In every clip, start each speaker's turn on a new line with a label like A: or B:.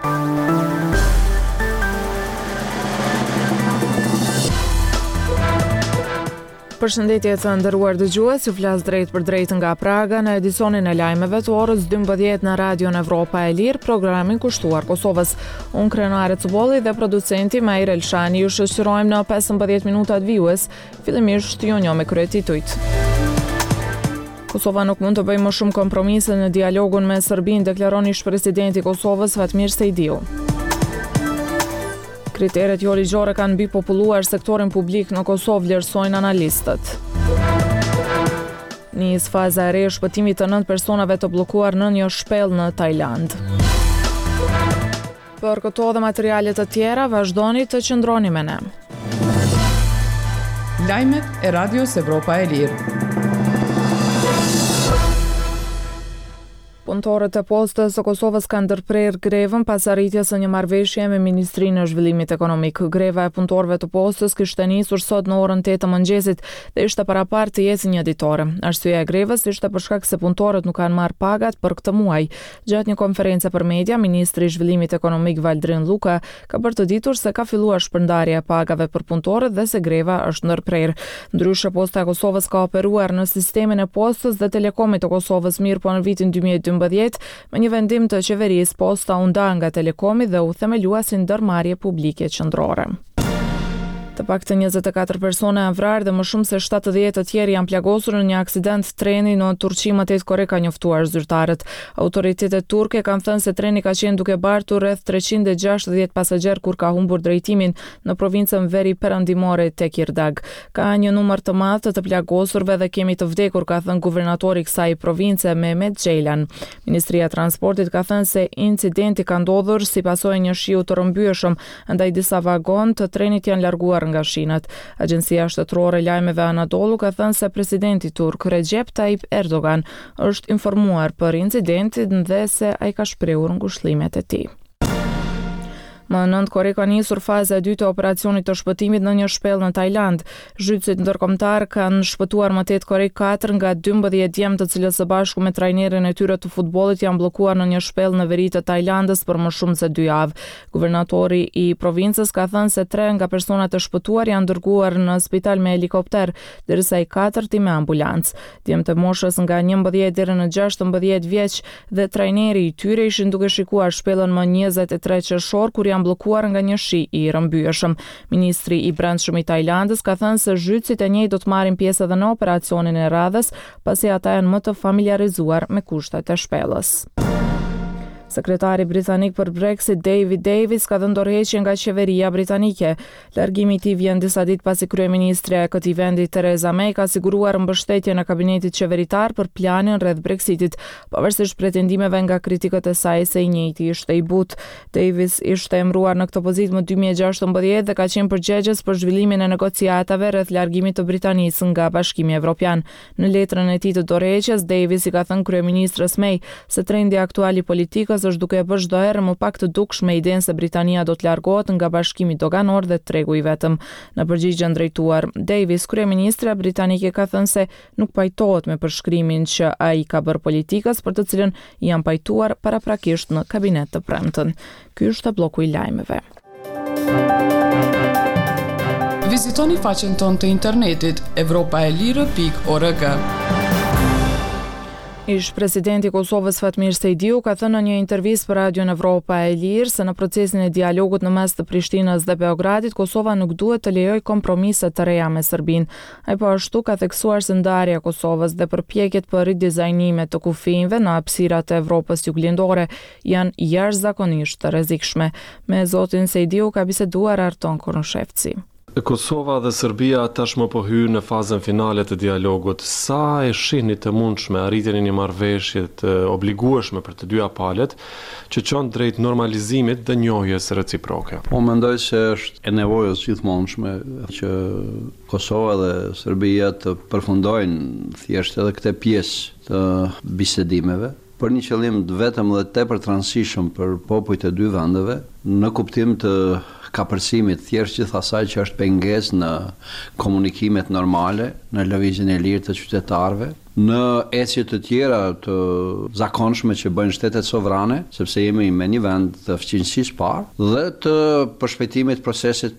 A: Përshëndetje të nderuar dëgjues, ju flas drejt për drejt nga Praga në edicionin e lajmeve të orës 12 në Radion Evropa e Lirë, programin kushtuar Kosovës. Unë Krenare Cubolli dhe producenti Majr Elshani ju shoqërojmë në 15 minutat vijues, fillimisht ju njoh me kryetitujt. Kosova nuk mund të bëjë më shumë kompromise në dialogun me Serbinë, deklaron ish-presidenti i Kosovës Fatmir Sejdiu. Kriteret jo ligjore kanë mbipopulluar sektorin publik në Kosovë, vlerësojnë analistët. Nis faza e re e shpëtimit të 9 personave të bllokuar në një shpellë në Tajland. Për këto dhe materiale të tjera, vazhdoni të qëndroni me ne.
B: Lajmet e Radios Evropa e Lirë.
A: Punëtorët e postës së Kosovës kanë ndërprer grevën pas arritjes së një marrëveshje me Ministrinë e Zhvillimit Ekonomik. Greva e punëtorëve të postës kishte nisur sot në orën 8 të mëngjesit dhe ishte parapar të jetë një ditore. Arsyeja e grevës ishte për shkak se punëtorët nuk kanë marrë pagat për këtë muaj. Gjatë një konferencë për media, Ministri i Zhvillimit Ekonomik Valdrin Luka ka bërtëditur se ka filluar shpërndarja e pagave për punëtorët dhe se greva është ndërprer. Ndryshe, Posta e Kosovës ka operuar në sistemin e postës dhe telekomit të Kosovës mirë po në vitin 2012 me një vendim të qeverisë, Posta u nda nga Telekomi dhe u themelua si ndërmarrje publike qendrore. Të paktën 24 persona janë vrarë dhe më shumë se 70 të tjerë janë plagosur në një aksident treni në Turqi, më tej Kore ka njoftuar zyrtarët. Autoritetet turke kanë thënë se treni ka qenë duke bartur rreth 360 pasagerë kur ka humbur drejtimin në provincën veri perëndimore Tekirdag. Ka një numër të madh të plagosurve dhe kemi të vdekur, ka thënë guvernatori i kësaj province Mehmet Xhejlan. Ministria e Transportit ka thënë se incidenti ka ndodhur si pasojë një shiu të rrëmbyeshëm, ndaj disa vagon të trenit janë larguar nga shinat. Agjencia shtetërore e lajmeve Anadolu ka thënë se presidenti turk Recep Tayyip Erdogan është informuar për incidentin dhe se ai ka shprehur ngushëllimet e tij. Më nënt Kore ka nisur faza e dytë e operacionit të shpëtimit në një shpellë në Tajland. Zhytësit ndërkombëtar kanë shpëtuar më tej Kore 4 nga 12 djemt, të cilët së bashku me trajnerin e tyre të futbollit janë bllokuar në një shpellë në veri të Tajlandës për më shumë se 2 javë. Guvernatori i provincës ka thënë se 3 nga personat e shpëtuar janë dërguar në spital me helikopter, ndërsa i 4 me ambulancë. Djemt e moshës nga 11 deri në 16 vjeç dhe trajneri i tyre ishin duke shikuar shpellën më 23 qershor kur janë bllokuar nga një shi i rrëmbyeshëm. Ministri i Brendshëm i Tajlandës ka thënë se zhytësit e njëjtë do të marrin pjesë edhe në operacionin e radhës, pasi ata janë më të familiarizuar me kushtet e shpellës. Sekretari britanik për Brexit David Davis ka dhënë dorëheqje nga qeveria britanike. Largimi i tij vjen disa ditë pasi kryeministria e këtij vendi Theresa May ka siguruar mbështetje në kabinetit qeveritar për planin rreth Brexitit, pavarësisht pretendimeve nga kritikët e saj se i njëjti ishte i butë. Davis ishte emëruar në këtë pozitë më 2016 dhe ka qenë përgjegjës për zhvillimin e negociatave rreth largimit të Britanisë nga Bashkimi Evropian. Në letrën e tij të dorëheqjes, Davis i ka thënë kryeministrës May se trendi aktual i politikës është duke e bërë çdo herë më pak të dukshme idenë se Britania do të largohet nga bashkimi doganor dhe tregu i vetëm. Në përgjigjen drejtuar Davis, kryeministra britanike ka thënë se nuk pajtohet me përshkrimin që ai ka bërë politikës, për të cilën janë pajtuar paraprakisht në kabinet të premten. Ky është bloku i lajmeve.
B: Vizitoni faqen tonë të internetit evropaelire.org.
A: Ish-presidenti i Kosovës Fatmir Sejdiu ka thënë në një intervistë për Radion Evropa e Lirë se në procesin e dialogut në mes të Prishtinës dhe Beogradit, Kosova nuk duhet të lejojë kompromise të reja me Serbinë. Ai po ashtu ka theksuar se ndarja e Kosovës dhe përpjekjet për ridizajnime të kufive në hapësirat e Evropës juglindore janë jashtëzakonisht të rrezikshme. Me zotin Sejdiu ka biseduar Arton Konushevci.
C: Kosova dhe Serbia tashmë po hyn në fazën finale të dialogut. Sa e shihni të mundshme arritjen e një marrëveshje të obligueshme për të dyja palët, që çon drejt normalizimit dhe njohjes reciproke?
D: Po mendoj se është e nevojës gjithmonshme që Kosova dhe Serbia të përfundojnë thjesht edhe këtë pjesë të bisedimeve për një qëllim vetëm dhe tepër të rëndësishëm për popujt e dy vendeve, në kuptim të kapërcimit thjesht gjithë asaj që është pengesë në komunikimet normale, në lëvizjen e lirë të qytetarëve, në ecje të tjera të zakonshme që bëjnë shtetet sovrane, sepse jemi me një vend të fuqishëm parë dhe të përshpejtimit procesit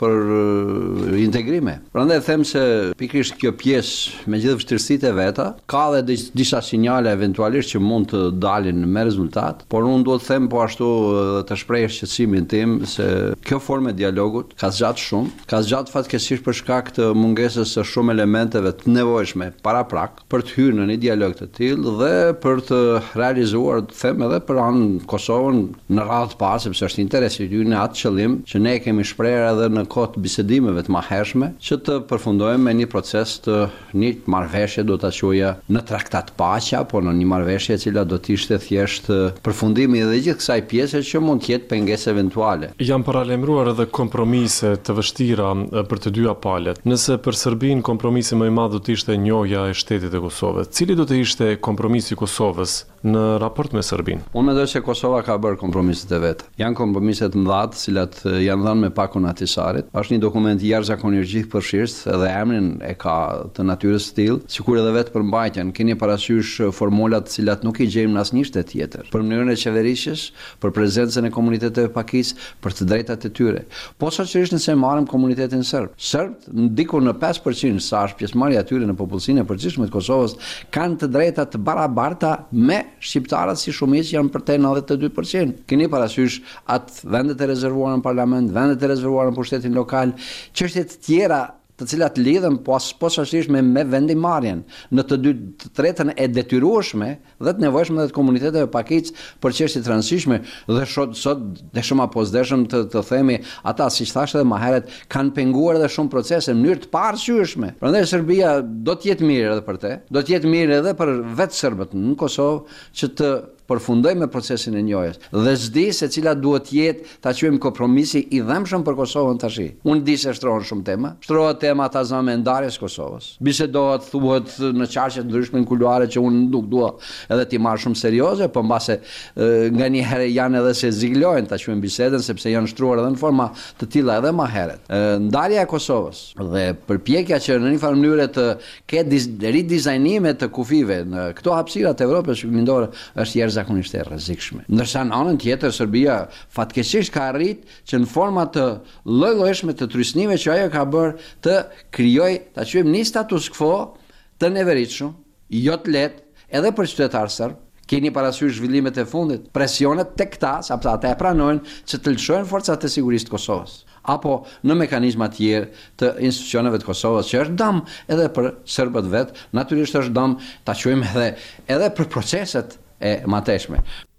D: për integrime. Prandaj them se pikërisht kjo pjesë me gjithë vështirësitë e veta ka edhe disa sinjale eventualisht që mund të dalin me rezultat, por unë duhet të them po ashtu të shpreh shqetësimin tim se kjo formë e dialogut ka zgjatur shumë, ka zgjatur fatkeqësisht për shkak të mungesës së shumë elementeve të nevojshme paraprak për të hyrë në një dialog të tillë dhe për të realizuar, them edhe për anë Kosovën në radhë të parë, sepse është interesi i në atë qëllim që ne kemi shprehur edhe në kohë të bisedimeve të mëhershme që të përfundojmë me një proces të një marrëveshje, do ta quaja në traktat paqe, apo në një marrëveshje e cila do të ishte thjesht përfundimi edhe gjithë kësaj pjese që mund të jetë pengesë eventuale.
C: Janë paralajmëruar edhe kompromise të vështira për të dyja palët. Nëse për Serbinë kompromisi më i madh do të ishte njohja e shtetit të Kosovës, cili do të ishte kompromisi i Kosovës në raport me Serbinë?
D: Unë mendoj se Kosova ka bërë kompromiset e vet. Janë kompromiset të mëdha, të cilat janë dhënë me pakun Ahtisarit. Është një dokument i jashtëzakonisht gjithëpërfshirës, edhe emrin e ka të natyrës të tillë, sikur edhe vetë përmbajtjen. Keni parasysh formulat të cilat nuk i gjejmë në asnjë shtet tjetër. Për mënyrën e qeverisjes, për prezencën e komuniteteve pakisë, për të drejtat e tyre. Posaçërisht nëse marrim komunitetin serb. Serbt ndiku në 5% sa është pjesëmarrja e tyre në popullsinë e përgjithshme të Kosovës, kanë të drejta të barabarta me shqiptarët si shumicë janë për te 92%. Keni parasysh atë vendet e rezervuara në parlament, vendet e rezervuara në pushtetin lokal, çështje të tjera të cilat lidhen posaçërisht me vendimarrjen në të dy të tretën e detyrueshme dhe të nevojshme dhe të komuniteteve pakicë për çështje të rëndësishme dhe sot dhe shumë apozdershëm të themi ata, siç thashë edhe më herët, kanë penguar edhe shumë procese në mënyrë të parësyeshme. Prandaj Serbia do të jetë mirë edhe për te, do të jetë mirë edhe për vetë serbët në Kosovë që të përfundoj me procesin e njohjes dhe s'di se cila duhet jetë ta quajmë kompromisi i dhëmshëm për Kosovën tash. Unë di se shtrohen shumë tema. Shtrohet tema ta zënë ndarjes Kosovës. Bisedohet, thuhet në çarqe të ndryshme në kuluare që unë nuk dua edhe ti marr shumë serioze, po mbase nganjëherë janë edhe se ziglojnë ta quajmë bisedën sepse janë shtruar edhe në forma të tilla edhe më herët. Ndarja e Kosovës dhe përpjekja që në një farë mënyrë të ketë ridizajnime të kufive në këto hapësira të Evropës shqiptare është zakonisht e rrezikshme. Ndërsa në anën tjetër Serbia fatkeqësisht ka arrit që në forma të lloj-llojshme të trysnive që ajo ka bërë të krijojë, ta quajmë një status quo të neveritshëm, jo të lehtë edhe për qytetarë serb. Keni parasysh zhvillimet e fundit, presionet tek ta, sepse ata e pranojnë që të lëshojnë forcat e sigurisë të Kosovës, apo në mekanizma të tjerë të institucioneve të Kosovës, që është dëm edhe për serbët vet, natyrisht është dëm ta quajmë edhe për proceset e mateshme.